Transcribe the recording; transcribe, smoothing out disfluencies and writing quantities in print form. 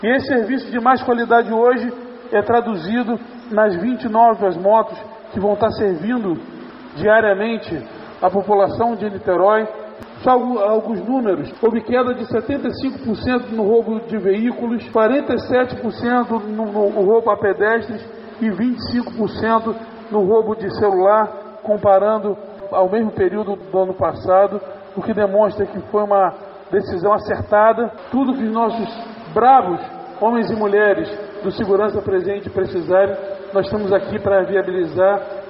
E esse serviço de mais qualidade hoje é traduzido nas 29 motos que vão estar servindo diariamente a população de Niterói. Só alguns números: houve queda de 75% no roubo de veículos, 47% no roubo a pedestres e 25% no roubo de celular, comparando ao mesmo período do ano passado, o que demonstra que foi uma decisão acertada. Tudo que nossos bravos homens e mulheres do Segurança Presente precisarem, nós estamos aqui para viabilizar